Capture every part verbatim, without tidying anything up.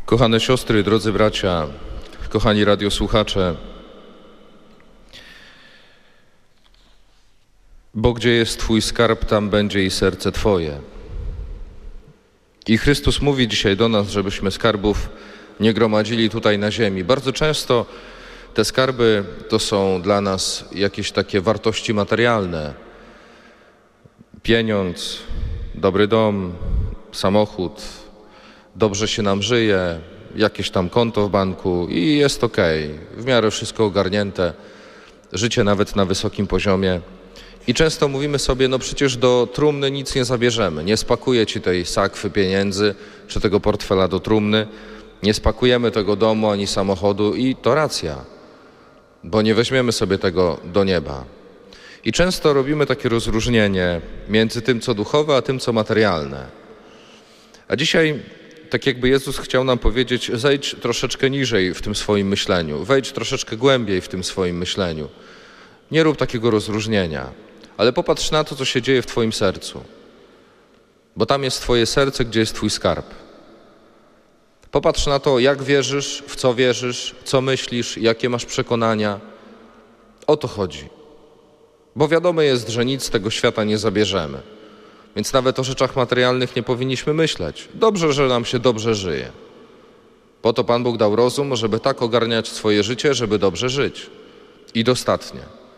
Kochane siostry, drodzy bracia, kochani radiosłuchacze, bo gdzie jest Twój skarb, tam będzie i serce Twoje. I Chrystus mówi dzisiaj do nas, żebyśmy skarbów nie gromadzili tutaj na ziemi. Bardzo często te skarby to są dla nas jakieś takie wartości materialne. Pieniądz, dobry dom, samochód, dobrze się nam żyje, jakieś tam konto w banku i jest okej, w miarę wszystko ogarnięte, życie nawet na wysokim poziomie. I często mówimy sobie, no przecież do trumny nic nie zabierzemy, nie spakuję ci tej sakwy pieniędzy czy tego portfela do trumny, nie spakujemy tego domu ani samochodu i to racja, bo nie weźmiemy sobie tego do nieba. I często robimy takie rozróżnienie między tym, co duchowe, a tym, co materialne. A dzisiaj, tak jakby Jezus chciał nam powiedzieć, zejdź troszeczkę niżej w tym swoim myśleniu, wejdź troszeczkę głębiej w tym swoim myśleniu. Nie rób takiego rozróżnienia, ale popatrz na to, co się dzieje w Twoim sercu, bo tam jest Twoje serce, gdzie jest Twój skarb. Popatrz na to, jak wierzysz, w co wierzysz, co myślisz, jakie masz przekonania. O to chodzi. Bo wiadomo jest, że nic z tego świata nie zabierzemy. Więc nawet o rzeczach materialnych nie powinniśmy myśleć. Dobrze, że nam się dobrze żyje. Po to Pan Bóg dał rozum, żeby tak ogarniać swoje życie, żeby dobrze żyć. I dostatnie.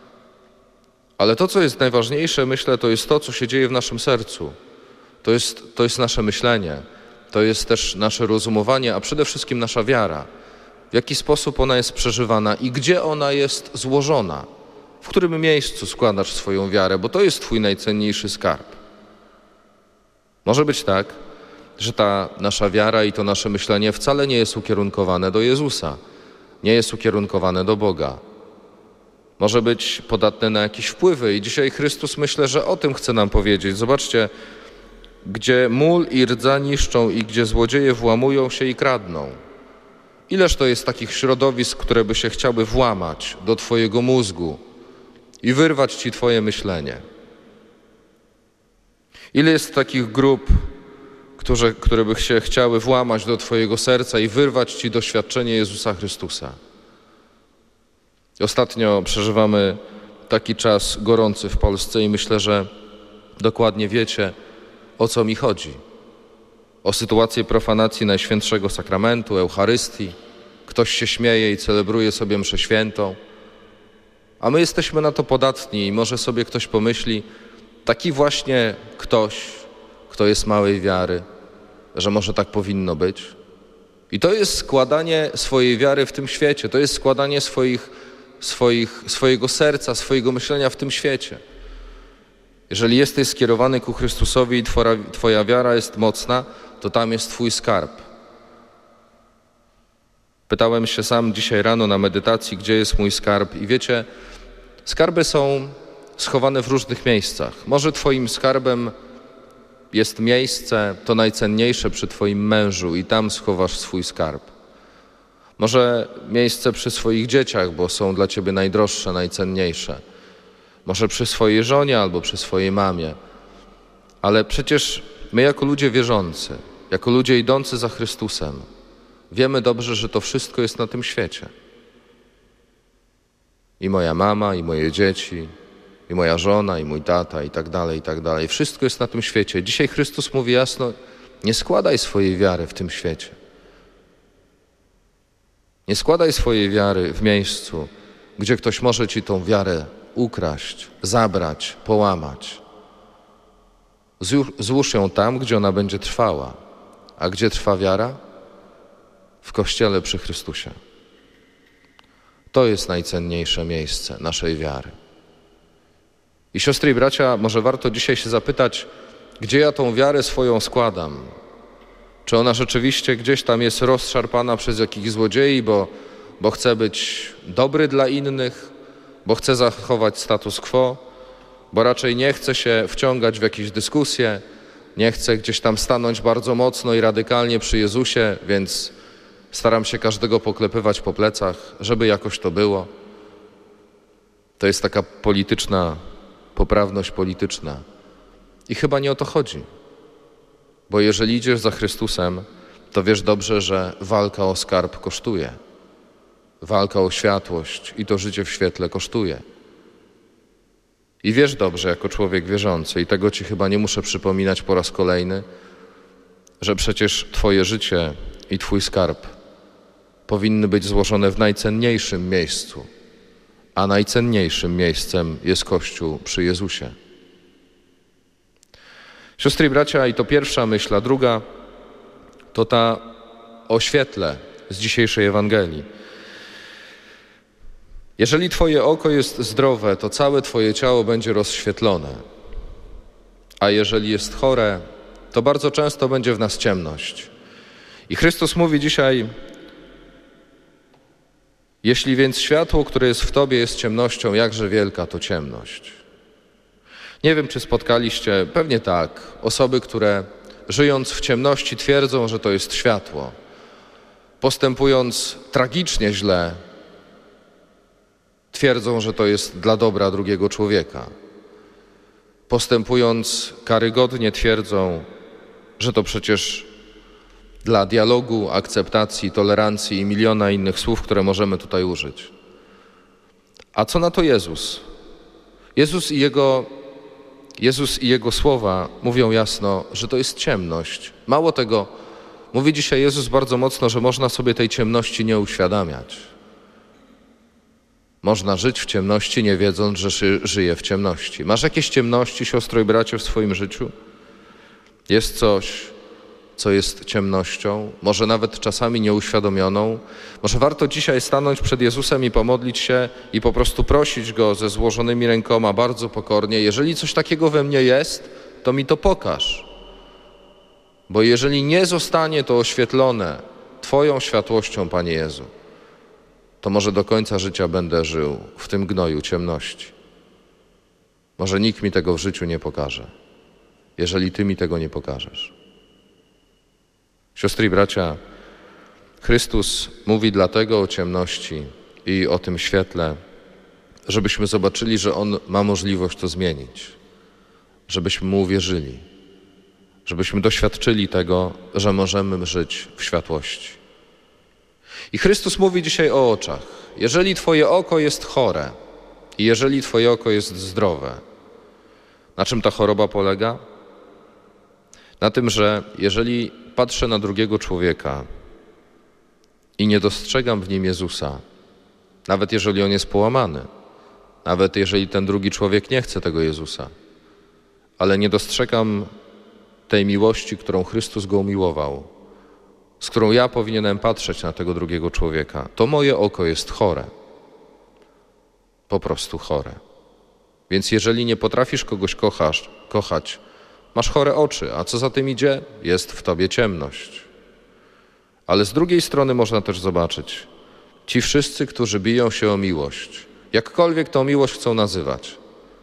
Ale to, co jest najważniejsze, myślę, to jest to, co się dzieje w naszym sercu. To jest, to jest nasze myślenie. To jest też nasze rozumowanie, a przede wszystkim nasza wiara. W jaki sposób ona jest przeżywana i gdzie ona jest złożona. W którym miejscu składasz swoją wiarę, bo to jest Twój najcenniejszy skarb. Może być tak, że ta nasza wiara i to nasze myślenie wcale nie jest ukierunkowane do Jezusa, nie jest ukierunkowane do Boga. Może być podatne na jakieś wpływy i dzisiaj Chrystus, myślę, że o tym chce nam powiedzieć. Zobaczcie, gdzie mól i rdza niszczą i gdzie złodzieje włamują się i kradną. Ileż to jest takich środowisk, które by się chciały włamać do Twojego mózgu i wyrwać Ci Twoje myślenie. Ile jest takich grup, które, które by się chciały włamać do Twojego serca i wyrwać Ci doświadczenie Jezusa Chrystusa. Ostatnio przeżywamy taki czas gorący w Polsce i myślę, że dokładnie wiecie, o co mi chodzi. O sytuację profanacji Najświętszego Sakramentu, Eucharystii. Ktoś się śmieje i celebruje sobie mszę świętą. A my jesteśmy na to podatni i może sobie ktoś pomyśli, taki właśnie ktoś, kto jest małej wiary, że może tak powinno być. I to jest składanie swojej wiary w tym świecie, to jest składanie swoich, swoich, swojego serca, swojego myślenia w tym świecie. Jeżeli jesteś skierowany ku Chrystusowi i twoja, twoja wiara jest mocna, to tam jest Twój skarb. Pytałem się sam dzisiaj rano na medytacji, gdzie jest mój skarb i wiecie, skarby są schowane w różnych miejscach. Może Twoim skarbem jest miejsce, to najcenniejsze przy Twoim mężu i tam schowasz swój skarb. Może miejsce przy swoich dzieciach, bo są dla Ciebie najdroższe, najcenniejsze. Może przy swojej żonie albo przy swojej mamie. Ale przecież my jako ludzie wierzący, jako ludzie idący za Chrystusem, wiemy dobrze, że to wszystko jest na tym świecie. I moja mama, i moje dzieci, i moja żona, i mój tata, i tak dalej, i tak dalej. Wszystko jest na tym świecie. Dzisiaj Chrystus mówi jasno, nie składaj swojej wiary w tym świecie. Nie składaj swojej wiary w miejscu, gdzie ktoś może Ci tą wiarę ukraść, zabrać, połamać. Złóż ją tam, gdzie ona będzie trwała. A gdzie trwa wiara? W Kościele przy Chrystusie. To jest najcenniejsze miejsce naszej wiary. I siostry i bracia, może warto dzisiaj się zapytać, gdzie ja tą wiarę swoją składam? Czy ona rzeczywiście gdzieś tam jest rozszarpana przez jakichś złodziei, bo, bo chcę być dobry dla innych, bo chcę zachować status quo, bo raczej nie chcę się wciągać w jakieś dyskusje, nie chcę gdzieś tam stanąć bardzo mocno i radykalnie przy Jezusie, więc staram się każdego poklepywać po plecach, żeby jakoś to było. To jest taka polityczna, poprawność polityczna. I chyba nie o to chodzi. Bo jeżeli idziesz za Chrystusem, to wiesz dobrze, że walka o skarb kosztuje. Walka o światłość i to życie w świetle kosztuje. I wiesz dobrze, jako człowiek wierzący, i tego ci chyba nie muszę przypominać po raz kolejny, że przecież twoje życie i twój skarb powinny być złożone w najcenniejszym miejscu, a najcenniejszym miejscem jest Kościół przy Jezusie. Siostry i bracia, i to pierwsza myśl, a druga to ta o świetle z dzisiejszej Ewangelii. Jeżeli twoje oko jest zdrowe, to całe twoje ciało będzie rozświetlone, a jeżeli jest chore, to bardzo często będzie w nas ciemność. I Chrystus mówi dzisiaj: jeśli więc światło, które jest w tobie, jest ciemnością, jakże wielka to ciemność. Nie wiem, czy spotkaliście, pewnie tak, osoby, które żyjąc w ciemności twierdzą, że to jest światło. Postępując tragicznie źle, twierdzą, że to jest dla dobra drugiego człowieka. Postępując karygodnie, twierdzą, że to przecież dla dialogu, akceptacji, tolerancji i miliona innych słów, które możemy tutaj użyć. A co na to Jezus? Jezus i Jego, Jezus i Jego słowa mówią jasno, że to jest ciemność. Mało tego, mówi dzisiaj Jezus bardzo mocno, że można sobie tej ciemności nie uświadamiać. Można żyć w ciemności, nie wiedząc, że ży, żyje w ciemności. Masz jakieś ciemności, siostro i bracie, w swoim życiu? Jest coś, co jest ciemnością, może nawet czasami nieuświadomioną. Może warto dzisiaj stanąć przed Jezusem i pomodlić się i po prostu prosić Go ze złożonymi rękoma bardzo pokornie: jeżeli coś takiego we mnie jest, to mi to pokaż. Bo jeżeli nie zostanie to oświetlone Twoją światłością, Panie Jezu, to może do końca życia będę żył w tym gnoju ciemności. Może nikt mi tego w życiu nie pokaże, jeżeli Ty mi tego nie pokażesz. Siostry i bracia, Chrystus mówi dlatego o ciemności i o tym świetle, żebyśmy zobaczyli, że On ma możliwość to zmienić, żebyśmy Mu uwierzyli, żebyśmy doświadczyli tego, że możemy żyć w światłości. I Chrystus mówi dzisiaj o oczach. Jeżeli Twoje oko jest chore i jeżeli Twoje oko jest zdrowe, na czym ta choroba polega? Na tym, że jeżeli patrzę na drugiego człowieka i nie dostrzegam w nim Jezusa, nawet jeżeli on jest połamany, nawet jeżeli ten drugi człowiek nie chce tego Jezusa, ale nie dostrzegam tej miłości, którą Chrystus go umiłował, z którą ja powinienem patrzeć na tego drugiego człowieka, to moje oko jest chore. Po prostu chore. Więc jeżeli nie potrafisz kogoś kochasz, kochać, masz chore oczy, a co za tym idzie? Jest w tobie ciemność. Ale z drugiej strony można też zobaczyć, ci wszyscy, którzy biją się o miłość, jakkolwiek tą miłość chcą nazywać,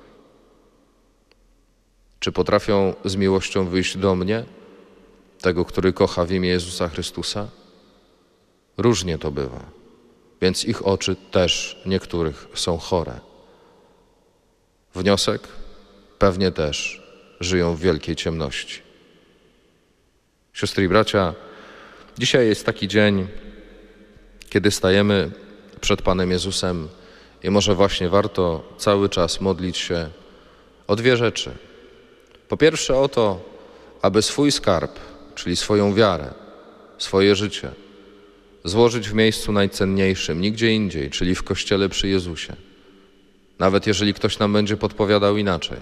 czy potrafią z miłością wyjść do mnie, tego, który kocha w imię Jezusa Chrystusa? Różnie to bywa, więc ich oczy też niektórych są chore. Wniosek? Pewnie też żyją w wielkiej ciemności. Siostry i bracia, dzisiaj jest taki dzień, kiedy stajemy przed Panem Jezusem i może właśnie warto cały czas modlić się o dwie rzeczy. Po pierwsze o to, aby swój skarb, czyli swoją wiarę, swoje życie złożyć w miejscu najcenniejszym, nigdzie indziej, czyli w Kościele przy Jezusie. Nawet jeżeli ktoś nam będzie podpowiadał inaczej.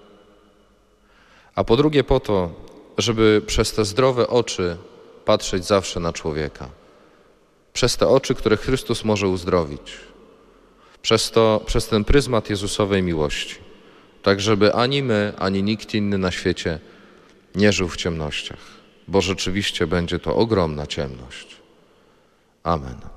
A po drugie po to, żeby przez te zdrowe oczy patrzeć zawsze na człowieka. Przez te oczy, które Chrystus może uzdrowić. Przez to, przez ten pryzmat Jezusowej miłości. Tak, żeby ani my, ani nikt inny na świecie nie żył w ciemnościach. Bo rzeczywiście będzie to ogromna ciemność. Amen.